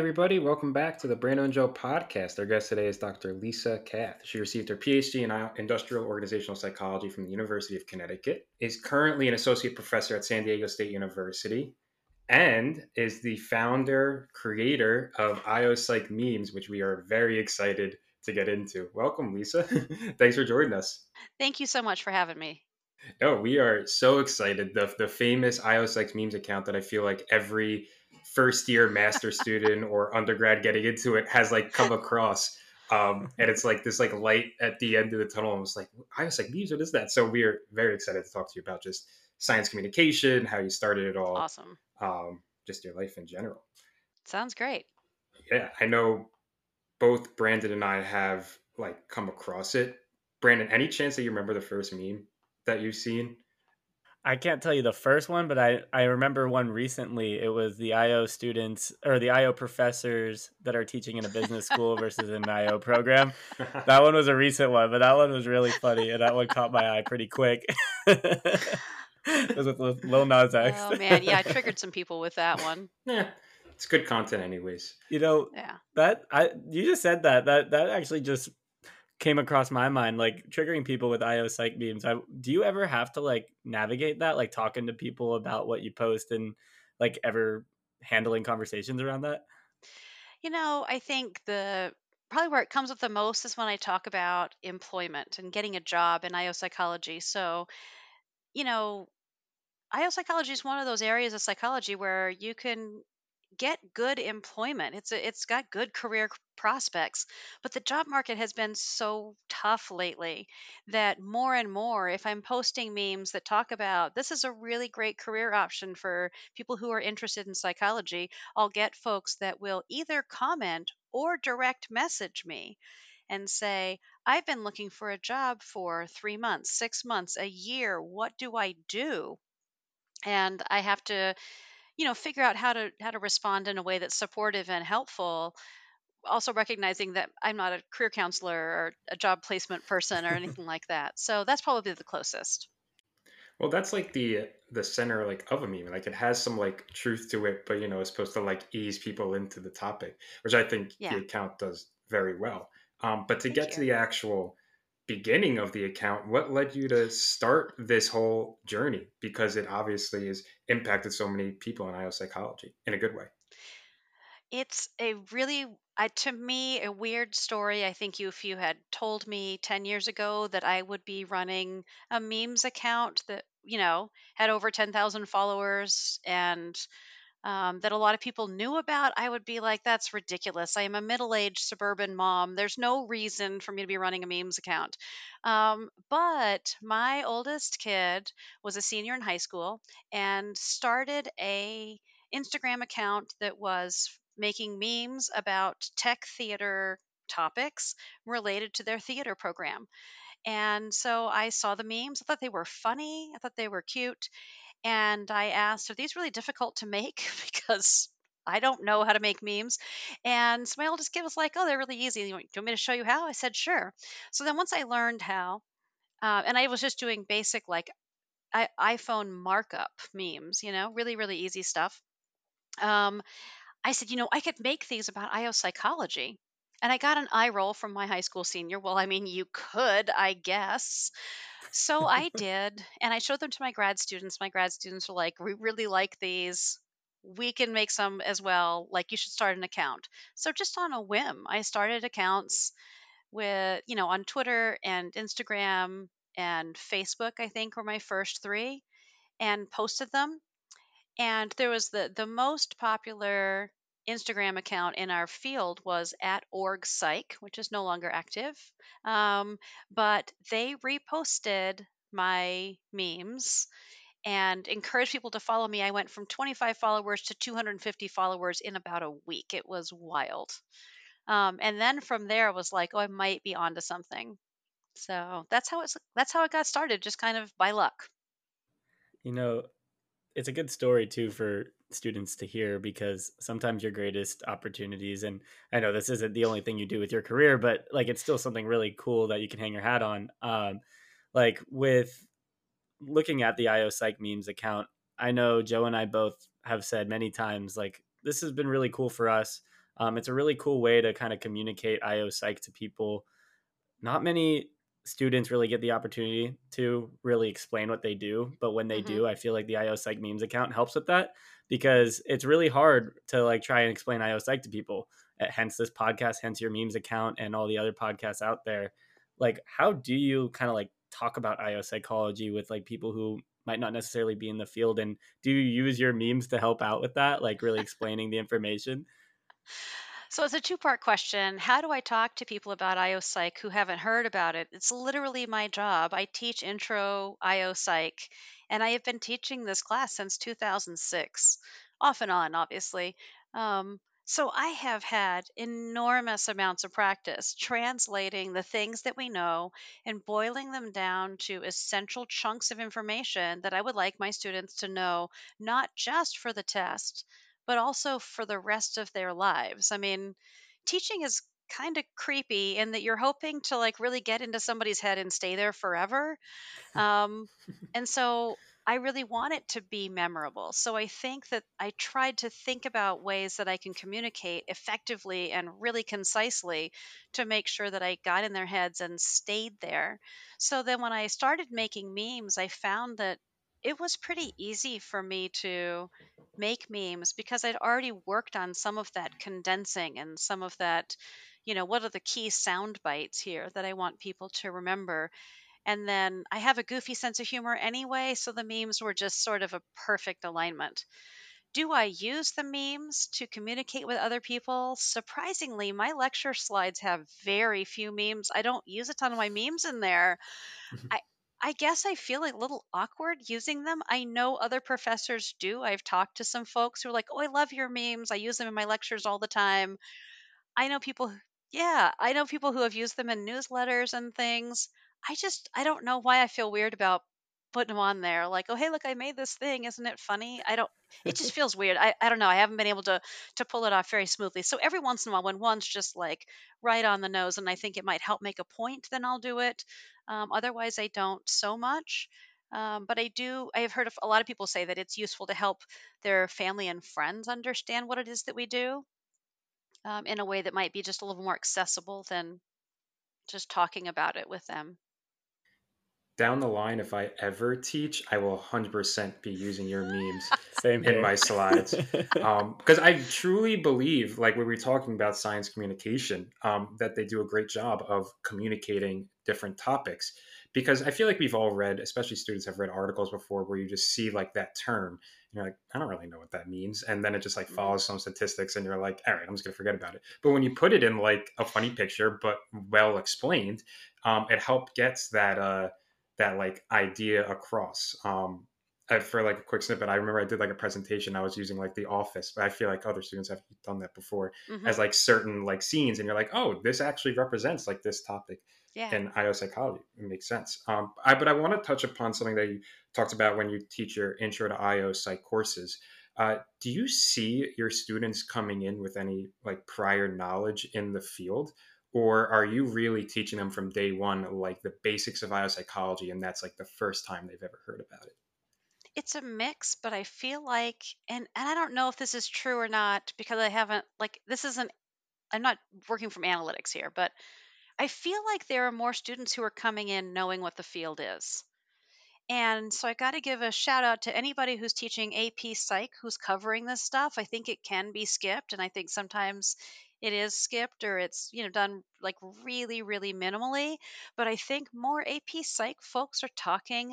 everybody. Welcome back to the Brando and Joe podcast. Our guest today is Dr. Lisa Kath. She received her PhD in industrial organizational psychology from the University of Connecticut, is currently an associate professor at San Diego State University, and is the founder, creator of IO Memes, which we are very excited to get into. Welcome, Lisa. Thanks for joining us. Thank you so much for having me. No, we are so excited. The famous IOSX memes account that I feel like every first year master student or undergrad getting into it has like come across. And it's like this like light at the end of the tunnel. And it's like IOSX memes, what is that? So we are very excited to talk to you about just science communication, how you started it all, Awesome. just your life in general. Sounds great. Yeah, I know both Brandon and I have like come across it. Brandon, any chance that you remember the first meme that you've seen? I can't tell you the first one, but I remember one recently. It was the IO students or the IO professors that are teaching in a business school versus an IO program. That one was a recent one, but that one was really funny, and that one caught my eye pretty quick. It was with Lil Nas X. Oh man, yeah, I triggered some people with that one. Yeah, it's good content, anyways. You know Yeah. you just said that actually just came across my mind, like triggering people with IO psych memes. Do you ever have to like navigate that, like talking to people about what you post and like ever handling conversations around that? I think the probably where it comes up the most is when I talk about employment and getting a job in IO psychology. So, you know, IO psychology is one of those areas of psychology where you can get good employment. It's got good career prospects, but the job market has been so tough lately that more and more, if I'm posting memes that talk about this is a really great career option for people who are interested in psychology, I'll get folks that will either comment or direct message me and say, I've been looking for a job for 3 months, 6 months, a year. What do I do? And I have to figure out how to respond in a way that's supportive and helpful, also recognizing that I'm not a career counselor or a job placement person or anything like that. So that's probably the closest. Well, that's like the center like of a meme. Like it has some like truth to it, but it's supposed to like ease people into the topic, which I think the Yeah. account does very well. But to Thank get to you. the actual beginning of the account, what led you to start this whole journey? Because it obviously has impacted so many people in IO psychology in a good way. It's a really, to me, a weird story. I think if you had told me 10 years ago that I would be running a memes account that, had over 10,000 followers and that a lot of people knew about, I would be like, that's ridiculous. I am a middle aged suburban mom. There's no reason for me to be running a memes account. But my oldest kid was a senior in high school and started a Instagram account that was making memes about tech theater topics related to their theater program. And so I saw the memes. I thought they were funny. I thought they were cute. And I asked, are these really difficult to make? Because I don't know how to make memes. And so my oldest kid was like, oh, they're really easy. Do you want me to show you how? I said, sure. So then once I learned how, and I was just doing basic like iPhone markup memes, really, really easy stuff. Um, I said, I could make these about IO psychology. And I got an eye roll from my high school senior. Well, I mean, you could, I guess. So I did, and I showed them to my grad students. My grad students were like, "We really like these. We can make some as well. Like, you should start an account." So just on a whim, I started accounts with, on Twitter and Instagram and Facebook, I think were my first three, and posted them. And there was the most popular Instagram account in our field was at org psych, which is no longer active. Um, but they reposted my memes and encouraged people to follow me. I went from 25 followers to 250 followers in about a week. It was wild. And then from there, I was like, oh, I might be onto something. So that's how it got started, just kind of by luck. You know, it's a good story too for students to hear, because sometimes your greatest opportunities, and I know this isn't the only thing you do with your career, but like it's still something really cool that you can hang your hat on. Like with looking at the IO Psych memes account, I know Joe and I both have said many times, like, this has been really cool for us. It's a really cool way to kind of communicate IO Psych to people. Not many students really get the opportunity to really explain what they do, but when they Hmm. do, I feel like the IO Psych memes account helps with that, because it's really hard to like try and explain IO Psych to people. Hence this podcast, hence your memes account, and all the other podcasts out there. Like, how do you kind of like talk about IO psychology with like people who might not necessarily be in the field, and do you use your memes to help out with that, like really explaining the information? So it's a two-part question. How do I talk to people about IO Psych who haven't heard about it? It's literally my job. I teach intro IO Psych, and I have been teaching this class since 2006, off and on, obviously. So I have had enormous amounts of practice translating the things that we know and boiling them down to essential chunks of information that I would like my students to know, not just for the test but also for the rest of their lives. I mean, teaching is kind of creepy in that you're hoping to like really get into somebody's head and stay there forever. Um, and so I really want it to be memorable. So I think that I tried to think about ways that I can communicate effectively and really concisely to make sure that I got in their heads and stayed there. So then when I started making memes, I found that it was pretty easy for me to make memes because I'd already worked on some of that condensing and some of that, what are the key sound bites here that I want people to remember, and then I have a goofy sense of humor anyway, so the memes were just sort of a perfect alignment. Do I use the memes to communicate with other people? Surprisingly, my lecture slides have very few memes. I don't use a ton of my memes in there. I I guess I feel a little awkward using them. I know other professors do. I've talked to some folks who are like, "Oh, I love your memes. I use them in my lectures all the time." I know people yeah, I know people who have used them in newsletters and things. I don't know why I feel weird about putting them on there. Like, "Oh, hey, look, I made this thing. Isn't it funny?" I don't It just feels weird. I don't know. I haven't been able to pull it off very smoothly. So every once in a while when one's just like right on the nose and I think it might help make a point, then I'll do it. Otherwise I don't so much. But I have heard of a lot of people say that it's useful to help their family and friends understand what it is that we do, in a way that might be just a little more accessible than just talking about it with them. Down the line, if I ever teach, I will 100% be using your memes Same in here. my slides. Because I truly believe, like when we're talking about science communication, that they do a great job of communicating different topics. Because I feel like we've all read, especially students have read articles before where you just see like that term, and you're like, I don't really know what that means. And then it just like Mhm. follows some statistics, and you're like, all right, I'm just gonna forget about it. But when you put it in like a funny picture, but well explained, it helped gets that like idea across. For like a quick snippet, I remember I did like a presentation. I was using like The Office, but I feel like other students have done that before as Mhm. like certain like scenes, and you're like, oh, this actually represents like this topic Yeah. in IO psychology. It makes sense. But I want to touch upon something that you talked about when you teach your intro to IO psych courses. Do you see your students coming in with any like prior knowledge in the field? Or are you really teaching them from day one, like the basics of biopsychology, and that's like the first time they've ever heard about it? It's a mix, but I feel like and I don't know if this is true or not because I haven't like this isn't I'm not working from analytics here, but I feel like there are more students who are coming in knowing what the field is. And so I got to give a shout out to anybody who's teaching AP Psych who's covering this stuff. I think it can be skipped, and I think sometimes it is skipped or it's done like really really minimally. But I think more AP Psych folks are talking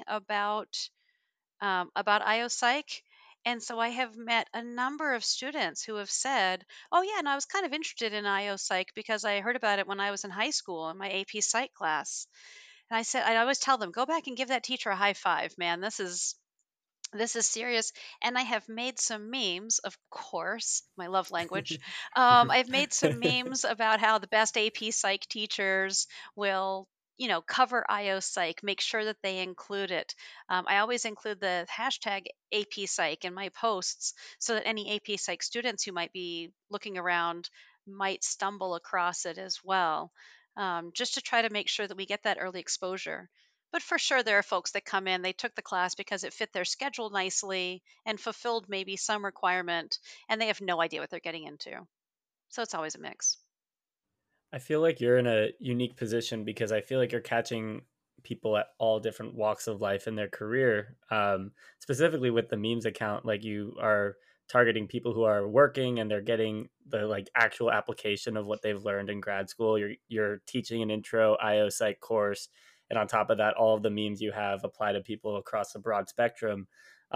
about IO Psych. And so I have met a number of students who have said, "Oh yeah, and I was kind of interested in IO Psych because I heard about it when I was in high school in my AP Psych class." And I said, I always tell them, go back and give that teacher a high five, man. This is serious. And I have made some memes, of course, my love language. I've made some memes about how the best AP Psych teachers will, cover IO Psych, make sure that they include it. I always include the hashtag AP Psych in my posts so that any AP Psych students who might be looking around might stumble across it as well, just to try to make sure that we get that early exposure. But for sure, there are folks that come in, they took the class because it fit their schedule nicely and fulfilled maybe some requirement, and they have no idea what they're getting into. So it's always a mix. I feel like you're in a unique position because I feel like you're catching people at all different walks of life in their career. Specifically with the memes account, like you are targeting people who are working and they're getting the like actual application of what they've learned in grad school. You're teaching an intro IO psych course, and on top of that, all of the memes you have apply to people across a broad spectrum.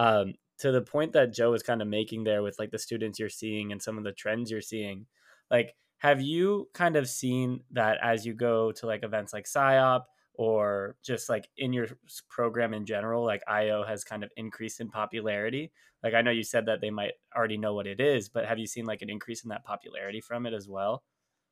To the point that Joe is kind of making there with like the students you're seeing and some of the trends you're seeing, like have you kind of seen that as you go to like events like PSYOP or just like in your program in general, like IO has kind of increased in popularity? Like I know you said that they might already know what it is, but have you seen like an increase in that popularity from it as well?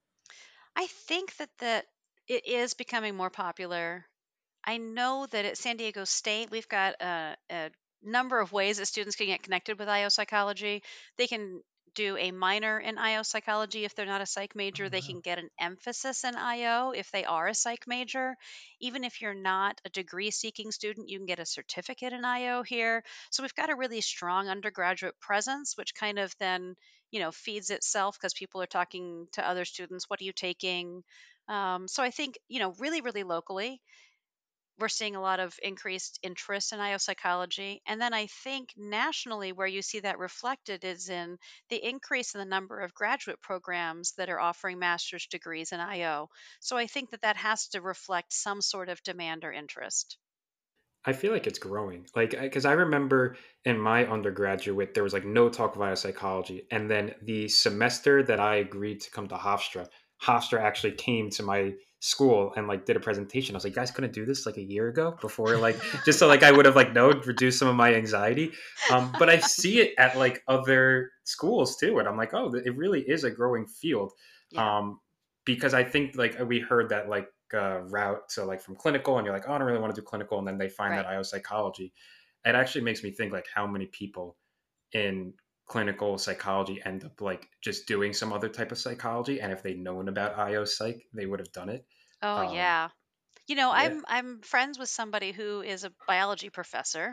I think that it is becoming more popular. I know that at San Diego State, we've got a number of ways that students can get connected with IO psychology. They can do a minor in IO psychology if they're not a psych Oh, major. They wow. can get an emphasis in IO if they are a psych major. Even if you're not a degree seeking student, you can get a certificate in IO here. So we've got a really strong undergraduate presence, which kind of then, feeds itself because people are talking to other students. What are you taking? So I think, really, really locally we're seeing a lot of increased interest in IO psychology. And then I think nationally, where you see that reflected is in the increase in the number of graduate programs that are offering master's degrees in IO. So I think that has to reflect some sort of demand or interest. I feel like it's growing. Like, because I remember in my undergraduate, there was like no talk of biopsychology. And then the semester that I agreed to come to Hofstra, Hofstra actually came to my school and like did a presentation. I was like, you guys couldn't do this like a year ago before, like, just so like I would have like known, reduced some of my anxiety. But I see it at like other schools too. And I'm like, oh, it really is a growing field. Yeah. Um, because I think like we heard that like route to like from clinical and you're like, oh, I don't really want to do clinical, and then they find that Right. IO psychology. It actually makes me think like how many people in clinical psychology end up like just doing some other type of psychology, and if they'd known about IO psych they would have done it. Oh, um yeah. yeah. I'm friends with somebody who is a biology professor,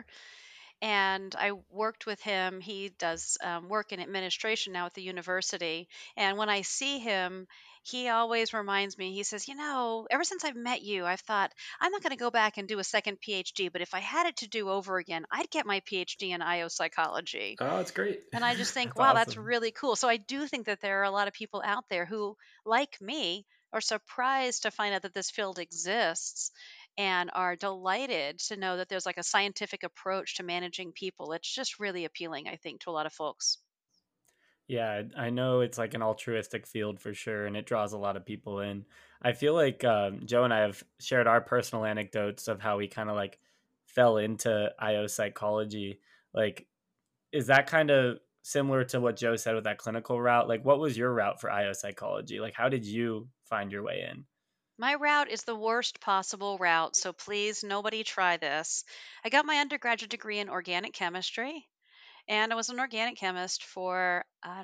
and I worked with him. He does work in administration now at the university. And when I see him, he always reminds me, he says, ever since I've met you, I've thought, I'm not going to go back and do a second PhD, but if I had it to do over again, I'd get my PhD in IO psychology. Oh, it's great. And I just think, That's wow, that's awesome. really cool. So I do think that there are a lot of people out there who, like me, are surprised to find out that this field exists and are delighted to know that there's like a scientific approach to managing people. It's just really appealing, I think, to a lot of folks. Yeah, I know it's like an altruistic field for sure, and it draws a lot of people in. I feel like Joe and I have shared our personal anecdotes of how we kind of like fell into IO psychology. Like, is that kind of similar to what Joe said with that clinical route? Like, what was your route for IO psychology? Like, how did you find your way in? My route is the worst possible route, so please, nobody try this. I got my undergraduate degree in organic chemistry. And I was an organic chemist for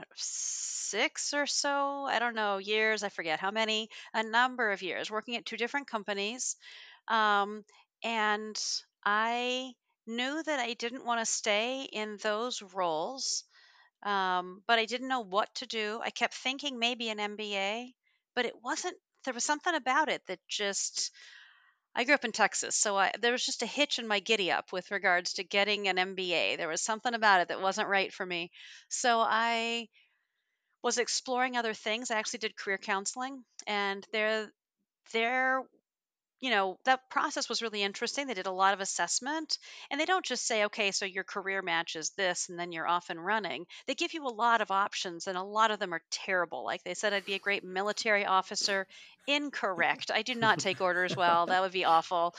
6 or so, I don't know, years, I forget how many, a number of years, working at two different companies. Um, and I knew that I didn't want to stay in those roles, but I didn't know what to do. I kept thinking maybe an MBA, but it wasn't, there was something about it that just, I grew up in Texas, so there was just a hitch in my giddy up with regards to getting an MBA. There was something about it that wasn't right for me. So I was exploring other things. I actually did career counseling, and there that process was really interesting. They did a lot of assessment, and they don't just say, okay, so your career match is this, and then you're off and running. They give you a lot of options, and a lot of them are terrible. Like they said, I'd be a great military officer. Incorrect. I do not take orders well. That would be awful.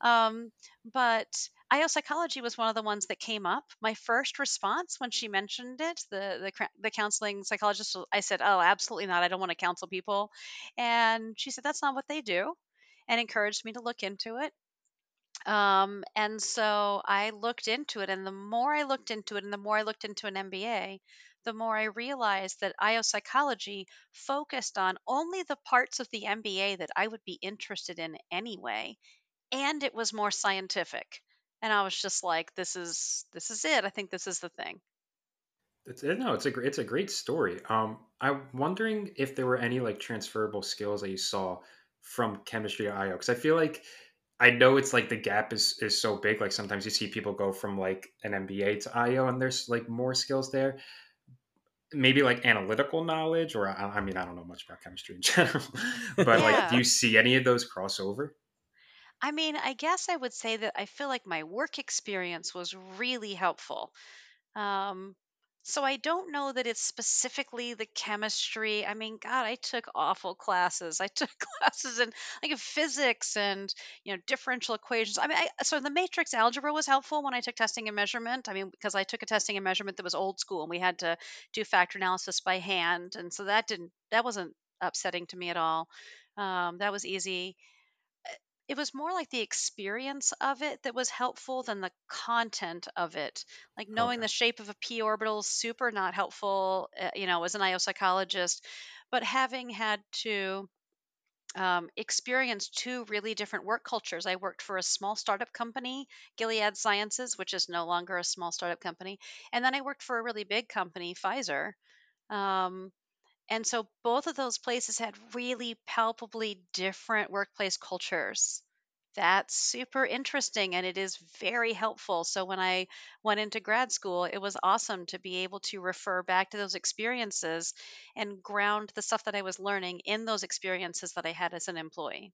But IO psychology was one of the ones that came up. My first response when she mentioned it, the counseling psychologist, I said, "Oh, absolutely not. I don't want to counsel people." And she said, "That's not what they do," and encouraged me to look into it. And so I looked into it, and the more I looked into it, and the more I looked into an MBA, the more I realized that IO psychology focused on only the parts of the MBA that I would be interested in anyway, and it was more scientific. And I was just like, this is it. I think this is the thing. No, it's a great story. I'm wondering if there were any like transferable skills that you saw from chemistry to IO, because I feel like I know it's like the gap is so big. Like sometimes you see people go from like an MBA to IO, and there's like more skills there. Maybe like analytical knowledge, or I mean, I don't know much about chemistry in general, but like, do Yeah. you see any of those crossover? I mean, I guess I would say that I feel like my work experience was really helpful. Um, so I don't know that it's specifically the chemistry. I mean, God, I took awful classes. I took classes in like physics and differential equations. I mean, so the matrix algebra was helpful when I took testing and measurement. I mean, because I took a testing and measurement that was old school, and we had to do factor analysis by hand, and so that wasn't upsetting to me at all. That was easy. It was more like the experience of it that was helpful than the content of it. Like knowing Okay, the shape of a p orbital is super not helpful, as an IO psychologist. But having had to experience two really different work cultures, I worked for a small startup company, Gilead Sciences, which is no longer a small startup company, and then I worked for a really big company, Pfizer. Um, and so both of those places had really palpably different workplace cultures. That's super interesting and it is very helpful. So when I went into grad school, it was awesome to be able to refer back to those experiences and ground the stuff that I was learning in those experiences that I had as an employee.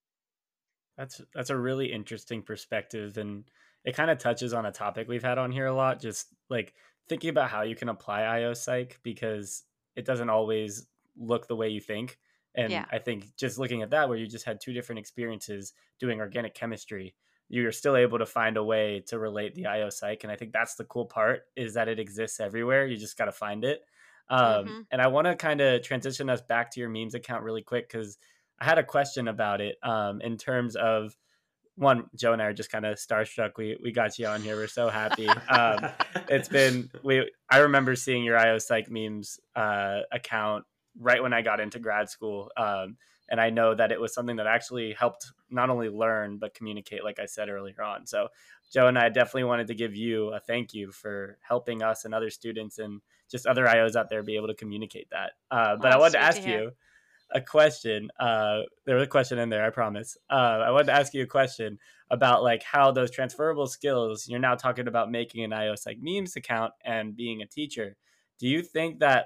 That's a really interesting perspective, and it kind of touches on a topic we've had on here a lot, just like thinking about how you can apply IO Psych because it doesn't always look the way you think. And Yeah. I think just looking at that, where you just had two different experiences doing organic chemistry, you're still able to find a way to relate the IO Psych. And I think that's the cool part is that it exists everywhere. You just got to find it. Mhm. And I want to kind of transition us back to your memes account really quick because I had a question about it in terms of one. Joe and I are just kind of starstruck. We got you on here. We're so happy. It's been we. I remember seeing your IO Psych memes account right when I got into grad school, and I know that it was something that actually helped not only learn but communicate, like I said earlier on. So Joe and I definitely wanted to give you a thank you for helping us and other students and just other IOs out there be able to communicate that. But I Oh, wanted to sweet to ask hear. you a question. There was a question in there, I promise. I wanted to ask you a question about like how those transferable skills. You're now talking about making an iOS like memes account and being a teacher. Do you think that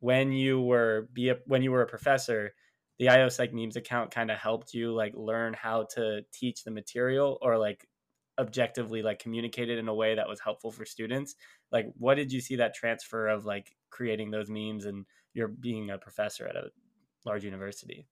when you were a professor, the iOS like memes account kind of helped you like learn how to teach the material or like objectively like communicate it in a way that was helpful for students? Like, what did you see that transfer of like creating those memes and you're being a professor at a large university?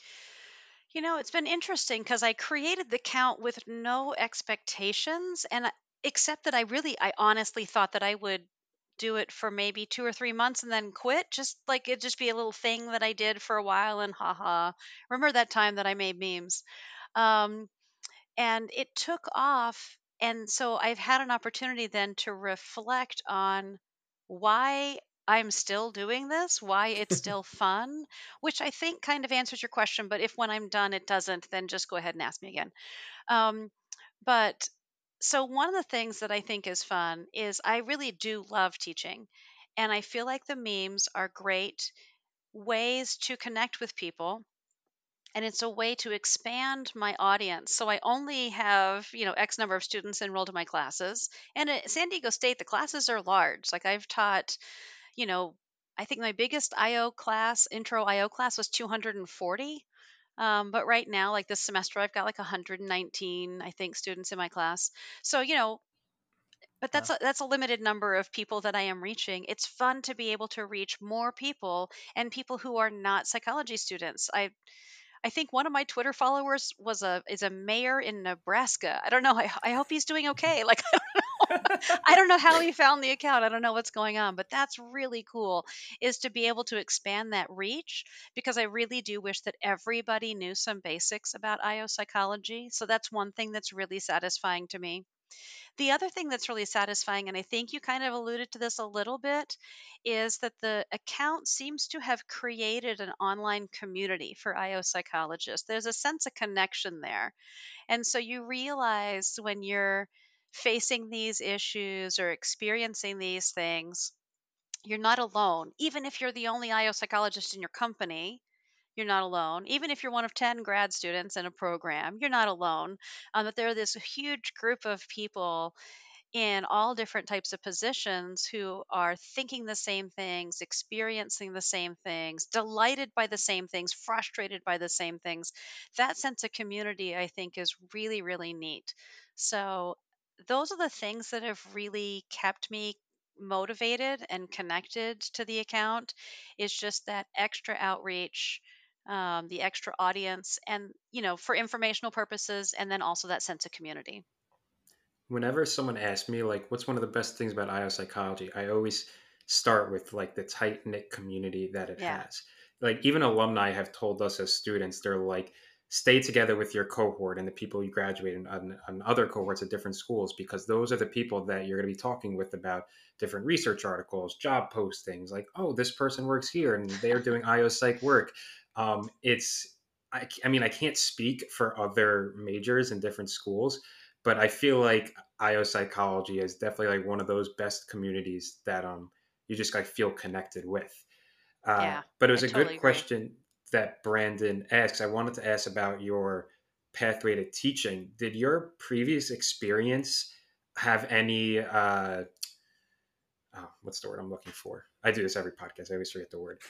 It's been interesting because I created the count with no expectations, except that I honestly thought that I would do it for maybe 2 or 3 months and then quit. Just like it'd just be a little thing that I did for a while and haha. Remember that time that I made memes? Um, and it took off. And so I've had an opportunity then to reflect on why I'm still doing this, why it's still fun, which I think kind of answers your question. But if when I'm done it doesn't, then just go ahead and ask me again. Um, but so one of the things that I think is fun is I really do love teaching. And I feel like the memes are great ways to connect with people, and it's a way to expand my audience. So I only have, X number of students enrolled in my classes. And at San Diego State, the classes are large. Like I've taught, you know, I think my biggest IO class, intro IO class, was 240. But right now, like this semester, I've got like 119, I think, students in my class. So, but Wow. that's a limited number of people that I am reaching. It's fun to be able to reach more people and people who are not psychology students. I think one of my Twitter followers is a mayor in Nebraska. I don't know. I hope he's doing okay. Like I don't know how he found the account. I don't know what's going on, but that's really cool is to be able to expand that reach because I really do wish that everybody knew some basics about IO psychology. So that's one thing that's really satisfying to me. The other thing that's really satisfying, and I think you kind of alluded to this a little bit, is that the account seems to have created an online community for IO psychologists. There's a sense of connection there. And so you realize when you're facing these issues or experiencing these things, You're not alone. Even if you're the only IO psychologist in your company, you're not alone. Even if you're one of 10 grad students in a program, you're not alone. But there are this huge group of people in all different types of positions who are thinking the same things, experiencing the same things, delighted by the same things, frustrated by the same things. That sense of community, I think, is really, really neat. So, those are the things that have really kept me motivated and connected to the account is just that extra outreach, the extra audience, and for informational purposes, and then also that sense of community. Whenever someone asks me like what's one of the best things about IO psychology, I always start with like the tight knit community that it Yeah. has. Like even alumni have told us as students, they're like, stay together with your cohort and the people you graduate in on other cohorts at different schools, because those are the people that you're going to be talking with about different research articles, job postings. Like, oh, this person works here and they are doing IO psych work. It's I mean, I can't speak for other majors in different schools, but I feel like IO psychology is definitely like one of those best communities that you just like feel connected with. Yeah, But it I was a good totally agree. question that Brandon asked. I wanted to ask about your pathway to teaching. Did your previous experience have any what's the word I'm looking for? I do this every podcast. I always forget the word.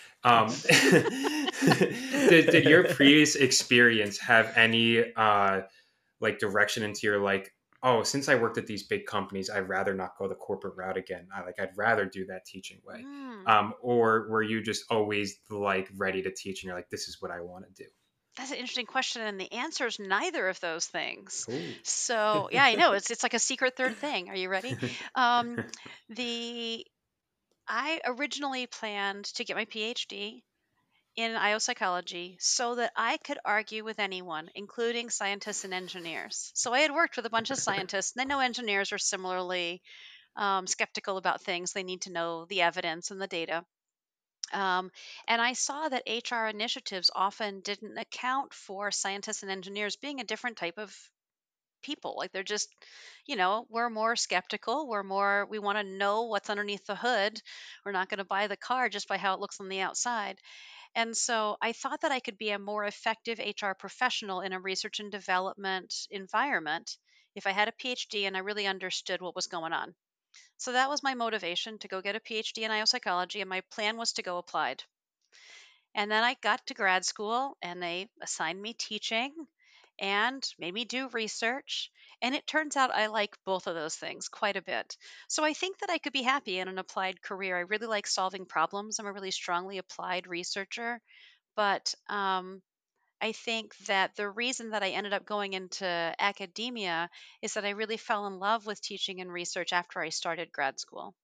Did your previous experience have any like direction into your like, oh, since I worked at these big companies, I'd rather not go the corporate route again. I'd rather do that teaching way. Mm, Or were you just always like ready to teach and you're like, this is what I want to do? that's an interesting question, and the answer is neither of those things. Ooh. So, yeah, I know it's like a secret third thing. Are you ready? Um, the I originally planned to get my PhD in IO psychology so that I could argue with anyone, including scientists and engineers. So I had worked with a bunch of scientists, and I know engineers are similarly skeptical about things. They need to know the evidence and the data. Um, and I saw that HR initiatives often didn't account for scientists and engineers being a different type of people. Like they're just, we're more skeptical. We want to know what's underneath the hood. We're not going to buy the car just by how it looks on the outside. And so I thought that I could be a more effective HR professional in a research and development environment if I had a PhD and I really understood what was going on. So that was my motivation to go get a PhD in IO psychology, and my plan was to go applied. And then I got to grad school and they assigned me teaching and made me do research. And it turns out I like both of those things quite a bit. So I think that I could be happy in an applied career. I really like solving problems. I'm a really strongly applied researcher. But I think that the reason that I ended up going into academia is that I really fell in love with teaching and research after I started grad school.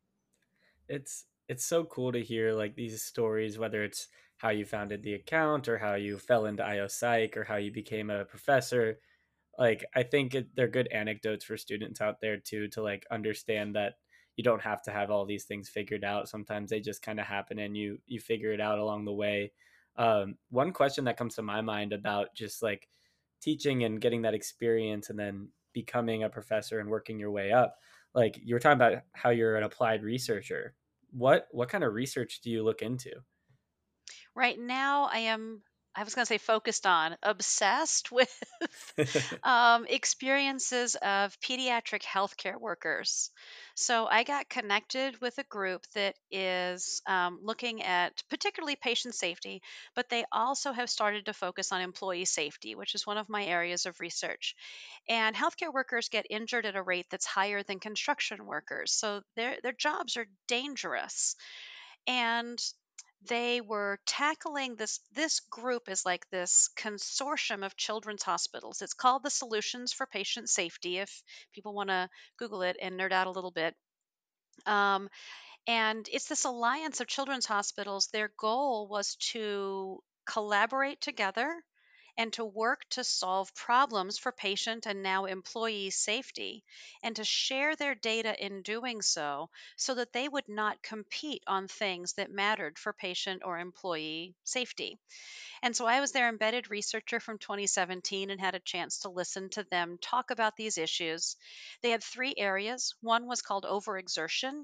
It's so cool to hear like these stories, whether it's how you founded the account or how you fell into IO Psych or how you became a professor. Like I think they're good anecdotes for students out there too, to like understand that you don't have to have all these things figured out. Sometimes they just kind of happen and you figure it out along the way. One question that comes to my mind about just like teaching and getting that experience and then becoming a professor and working your way up, like you were talking about how you're an applied researcher. What kind of research do you look into? Right now, I was going to say focused on, obsessed with experiences of pediatric healthcare workers. So I got connected with a group that is looking at particularly patient safety, but they also have started to focus on employee safety, which is one of my areas of research. And healthcare workers get injured at a rate that's higher than construction workers. So their jobs are dangerous, and they were tackling this group is like this consortium of children's hospitals. It's called the Solutions for Patient Safety if people want to google it and nerd out a little bit. um, and it's this alliance of children's hospitals. Their goal was to collaborate together and to work to solve problems for patient and now employee safety, and to share their data in doing so, so that they would not compete on things that mattered for patient or employee safety. And so I was their embedded researcher from 2017 and had a chance to listen to them talk about these issues. They had three areas. One was called overexertion,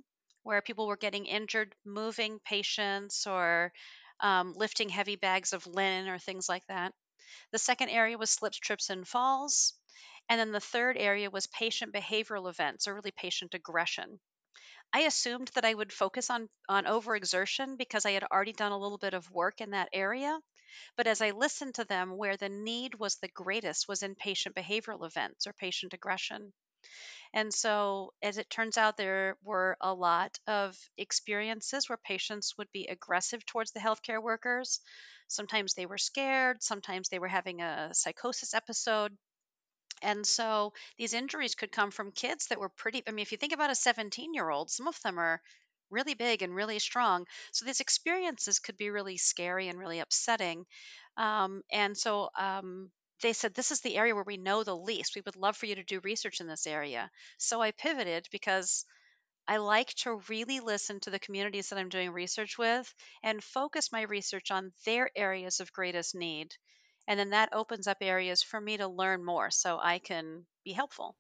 where people were getting injured moving patients or lifting heavy bags of linen or things like that. The second area was slips, trips, and falls. And then the third area was patient behavioral events or really patient aggression. I assumed that I would focus on overexertion because I had already done a little bit of work in that area. But as I listened to them, where the need was the greatest was in patient behavioral events or patient aggression. And so, as it turns out, there were a lot of experiences where patients would be aggressive towards the healthcare workers. Sometimes they were scared, sometimes they were having a psychosis episode. And so these injuries could come from kids that were pretty. I mean, if you think about a 17-year-old, some of them are really big and really strong. So these experiences could be really scary and really upsetting. And so they said, this is the area where we know the least. We would love for you to do research in this area. So I pivoted because I like to really listen to the communities that I'm doing research with and focus my research on their areas of greatest need. And then that opens up areas for me to learn more so I can be helpful.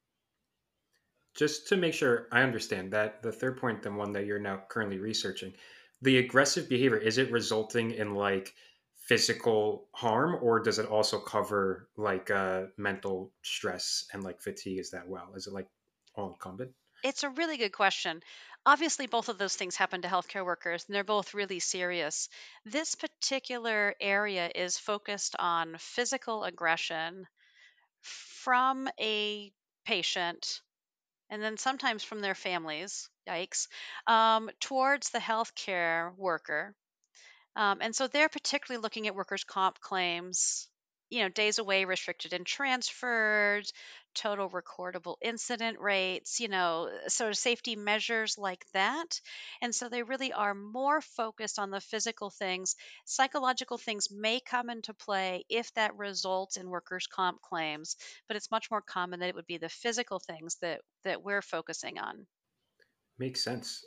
Just to make sure I understand that the third point, the one that you're now currently researching, the aggressive behavior, is it resulting in like physical harm, or does it also cover like mental stress and like fatigue? Is that well? Is it like all encompassed? It's a really good question. Obviously, both of those things happen to healthcare workers, and they're both really serious. This particular area is focused on physical aggression from a patient and then sometimes from their families, yikes, towards the healthcare worker. And so they're particularly looking at workers' comp claims, days away, restricted and transferred, total recordable incident rates, sort of safety measures like that. And so they really are more focused on the physical things. Psychological things may come into play if that results in workers' comp claims, but it's much more common that it would be the physical things that we're focusing on. Makes sense.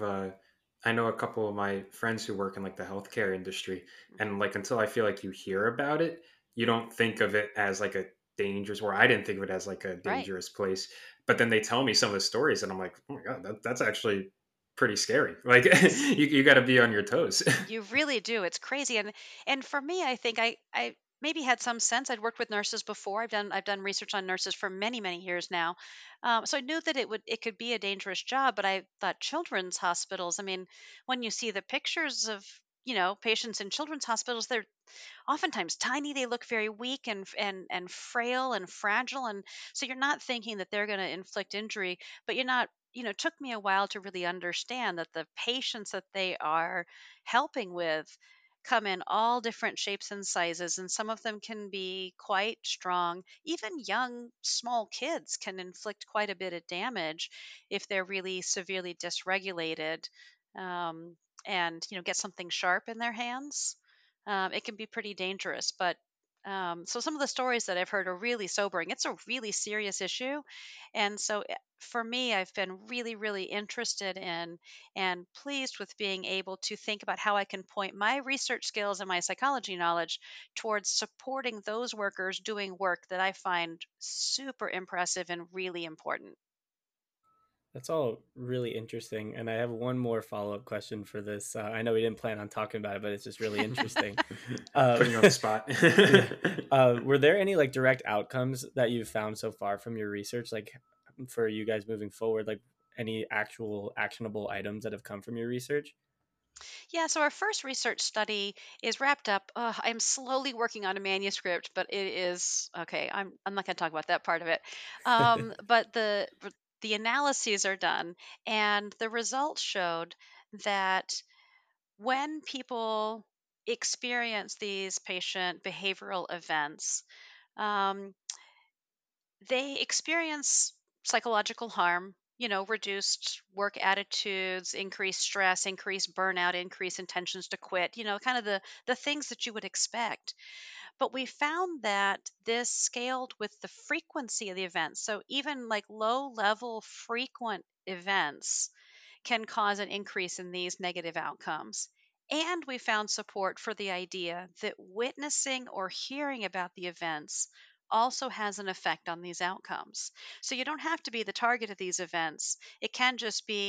I know a couple of my friends who work in like the healthcare industry, Mhm. and like until I feel like you hear about it, you don't think of it as like a dangerous, or I didn't think of it as like a Right. dangerous place. But then they tell me some of the stories, and I'm like, oh my god, that's actually pretty scary. Like It's you got to be on your toes. You really do. It's crazy. And for me, I think I maybe had some sense. I'd worked with nurses before. I've done research on nurses for many, many years now. So I knew that it could be a dangerous job, but I thought children's hospitals, I mean, when you see the pictures of, patients in children's hospitals, they're oftentimes tiny. They look very weak and frail and fragile, and so you're not thinking that they're going to inflict injury, but you're not. It took me a while to really understand that the patients that they are helping with come in all different shapes and sizes, and some of them can be quite strong. Even young small kids can inflict quite a bit of damage if they're really severely dysregulated, um, and get something sharp in their hands. It can be pretty dangerous. But so some of the stories that I've heard are really sobering. It's a really serious issue. And so for me, I've been really, really interested in and pleased with being able to think about how I can point my research skills and my psychology knowledge towards supporting those workers doing work that I find super impressive and really important. That's all really interesting. And I have one more follow up question for this. I know we didn't plan on talking about it, but it's just really interesting. Um, Putting you on the spot. yeah. Were there any like direct outcomes that you've found so far from your research, like for you guys moving forward, like any actual actionable items that have come from your research? Yeah, so our first research study is wrapped up. I'm slowly working on a manuscript, but it is okay. I'm not going to talk about that part of it. But the analyses are done, and the results showed that when people experience these patient behavioral events, um, they experience psychological harm, reduced work attitudes, increased stress, increased burnout, increased intentions to quit, kind of the things that you would expect. But we found that this scaled with the frequency of the events. So even like low level frequent events can cause an increase in these negative outcomes. And we found support for the idea that witnessing or hearing about the events also has an effect on these outcomes. So you don't have to be the target of these events. It can just be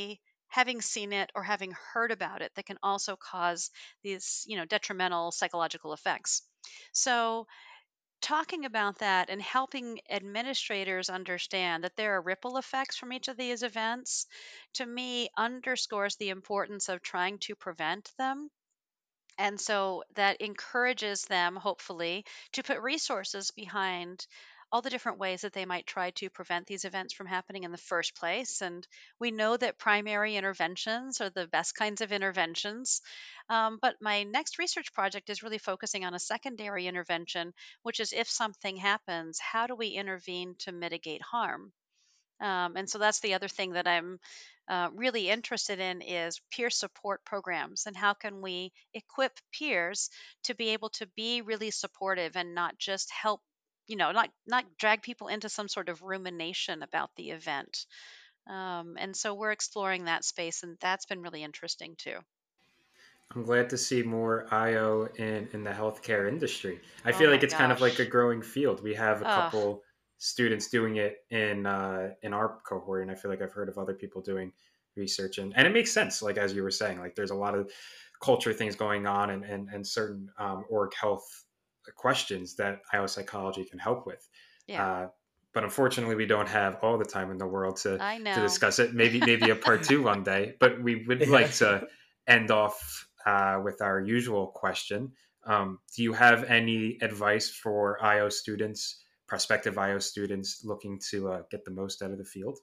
having seen it or having heard about it that can also cause these, detrimental psychological effects. So, talking about that and helping administrators understand that there are ripple effects from each of these events, to me, underscores the importance of trying to prevent them. And so that encourages them, hopefully, to put resources behind all the different ways that they might try to prevent these events from happening in the first place. And we know that primary interventions are the best kinds of interventions. But my next research project is really focusing on a secondary intervention, which is if something happens, how do we intervene to mitigate harm? And so that's the other thing that I'm really interested in is peer support programs, and how can we equip peers to be able to be really supportive and not just help, not drag people into some sort of rumination about the event. And so we're exploring that space, and that's been really interesting too. I'm glad to see more IO in the healthcare industry. I Oh feel my like it's kind of like a gosh. growing field. We have a Ugh. couple students doing it in our cohort, and I feel like I've heard of other people doing research, and it makes sense. Like as you were saying, like there's a lot of culture things going on, and certain org health questions that IO psychology can help with. Yeah, Uh, but unfortunately, we don't have all the time in the world I to know. discuss it. Maybe a part two one day. But we would Yeah. like to end off with our usual question. Do you have any advice for IO students, prospective IO students looking to get the most out of the field?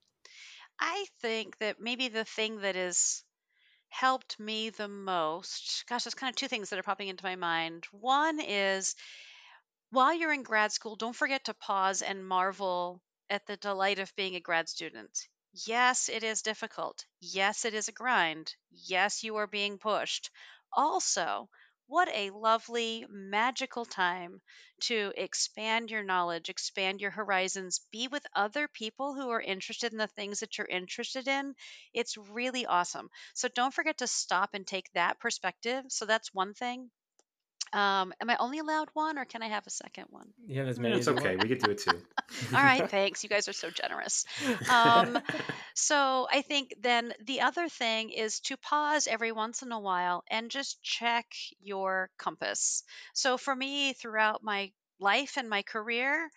I think that maybe the thing that has helped me the most, gosh, there's kind of two things that are popping into my mind. One is, while you're in grad school, don't forget to pause and marvel at the delight of being a grad student. Yes, it is difficult. Yes, it is a grind. Yes, you are being pushed. Also, what a lovely, magical time to expand your knowledge, expand your horizons, be with other people who are interested in the things that you're interested in. It's really awesome. So don't forget to stop and take that perspective. So that's one thing. Am I only allowed one, or can I have a second one? You have as many It's as you okay. want. We could do it too. All right, thanks. You guys are so generous. Um, so I think then the other thing is to pause every once in a while and just check your compass. So for me, throughout my life and my career,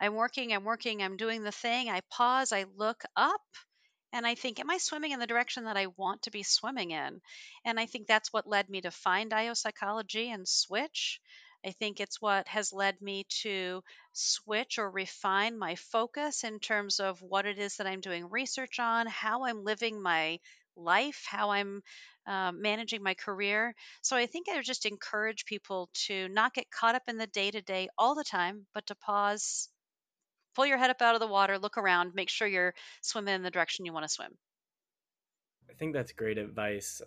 I'm doing the thing. I pause, I look up, and I think, am I swimming in the direction that I want to be swimming in? And I think that's what led me to find IO psychology and switch. I think it's what has led me to switch or refine my focus in terms of what it is that I'm doing research on, how I'm living my life, how I'm managing my career. So I think I would just encourage people to not get caught up in the day to day all the time, but to pause, pull your head up out of the water, look around, make sure you're swimming in the direction you want to swim. I think that's great advice.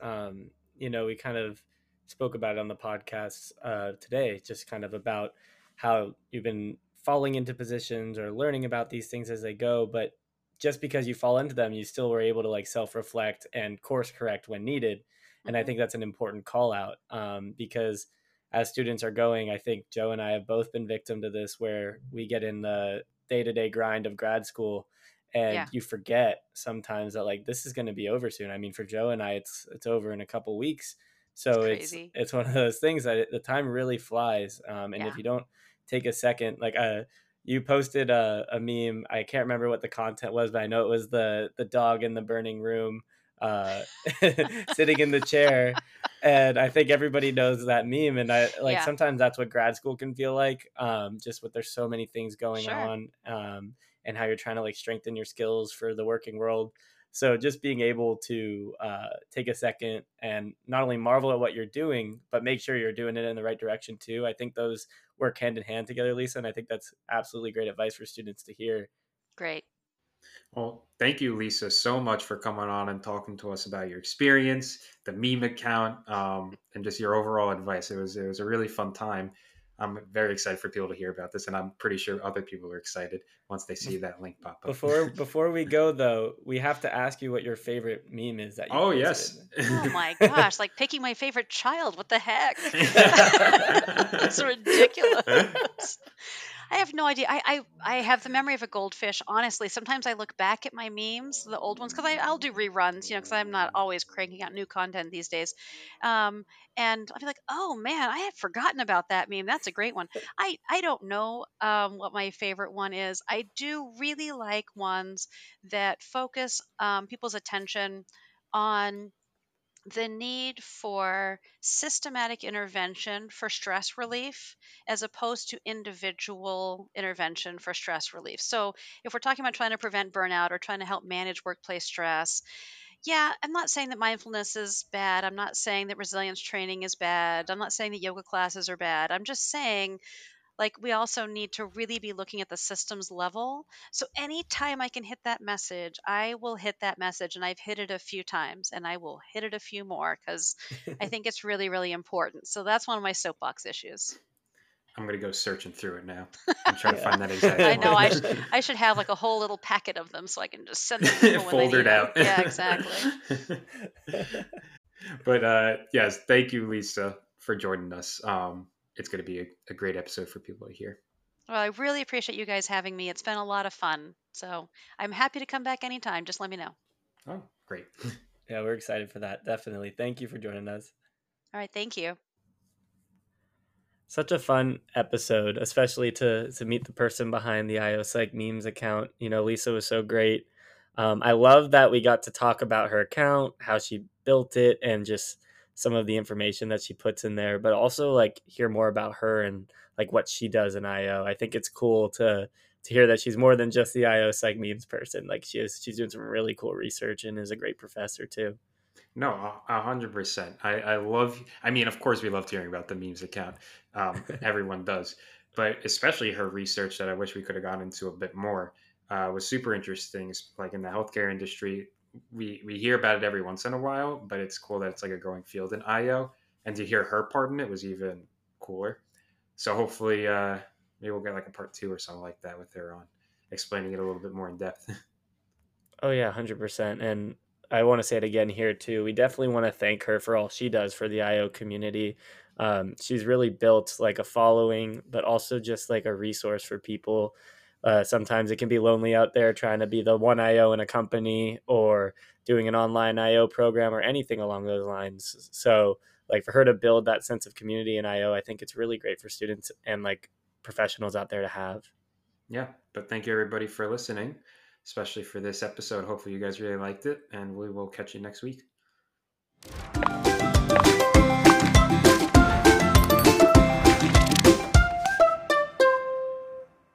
We kind of spoke about it on the podcast today, just kind of about how you've been falling into positions or learning about these things as they go, but just because you fall into them, you still were able to like self-reflect and course correct when needed. And I Hmm. think that's an important call out because as students are going, I think Joe and I have both been victim to this where we get in the day-to-day grind of grad school and Yeah, you forget sometimes that like this is going to be over soon. I mean, for Joe and I, it's over in a couple weeks, it's so crazy. it's one of those things that the time really flies. And Yeah. if you don't take a second, like you posted a meme. I can't remember what the content was, but I know it was the dog in the burning room, uh, sitting in the chair. And I think everybody knows that meme. And I like Yeah, sometimes that's what grad school can feel like. Just with there's so many things going sure. on. And how you're trying to like strengthen your skills for the working world. So just being able to take a second and not only marvel at what you're doing, but make sure you're doing it in the right direction too. I think those work hand in hand together, Lisa, and I think that's absolutely great advice for students to hear. Great. Well, thank you, Lisa, so much for coming on and talking to us about your experience, the meme account, and just your overall advice. It was a really fun time. I'm very excited for people to hear about this, and I'm pretty sure other people are excited once they see that link pop up. Before we go though, we have to ask you what your favorite meme is that you Oh posted. yes. Oh my gosh, like picking my favorite child. What the heck? That's ridiculous. I have no idea. I have the memory of a goldfish. Honestly, sometimes I look back at my memes, the old ones, because I'll do reruns, because I'm not always cranking out new content these days. Um, and I'll be like, oh man, I had forgotten about that meme. That's a great one. I don't know what my favorite one is. I do really like ones that focus people's attention on the need for systematic intervention for stress relief as opposed to individual intervention for stress relief. So, if we're talking about trying to prevent burnout or trying to help manage workplace stress, yeah, I'm not saying that mindfulness is bad. I'm not saying that resilience training is bad. I'm not saying that yoga classes are bad. I'm just saying like we also need to really be looking at the systems level. So anytime I can hit that message, I will hit that message. And I've hit it a few times and I will hit it a few more because I think it's really, really important. So that's one of my soapbox issues. I'm gonna go searching through it now and try to Yeah. find that exact I know one. I should have like a whole little packet of them so I can just send them to people when they Foldered need them. out. Yeah, exactly. But yes, thank you, Lisa, for joining us. It's going to be a great episode for people to hear. Well, I really appreciate you guys having me. It's been a lot of fun. So I'm happy to come back anytime. Just let me know. Oh, great. Yeah, we're excited for that. Definitely. Thank you for joining us. All right. Thank you. Such a fun episode, especially to meet the person behind the IO Psych memes account. Lisa was so great. I love that we got to talk about her account, how she built it, and just some of the information that she puts in there, but also like hear more about her and like what she does in IO. I think it's cool to hear that she's more than just the IO Psych memes person. Like she's doing some really cool research and is a great professor too. No, 100%. I love. I mean, of course, we loved hearing about the memes account. Everyone does, but especially her research that I wish we could have gone into a bit more was super interesting. Like in the healthcare industry, we hear about it every once in a while, but it's cool that it's like a growing field in IO, and to hear her part in it was even cooler. So hopefully, maybe we'll get like a part two or something like that with her on explaining it a little bit more in depth. Oh yeah, 100%. And I want to say it again here too. We definitely want to thank her for all she does for the IO community. She's really built like a following, but also just like a resource for people. Sometimes it can be lonely out there trying to be the one IO in a company or doing an online IO program or anything along those lines. So like for her to build that sense of community in IO, I think it's really great for students and like professionals out there to have. Yeah, but thank you everybody for listening, especially for this episode. Hopefully, you guys really liked it, and we will catch you next week.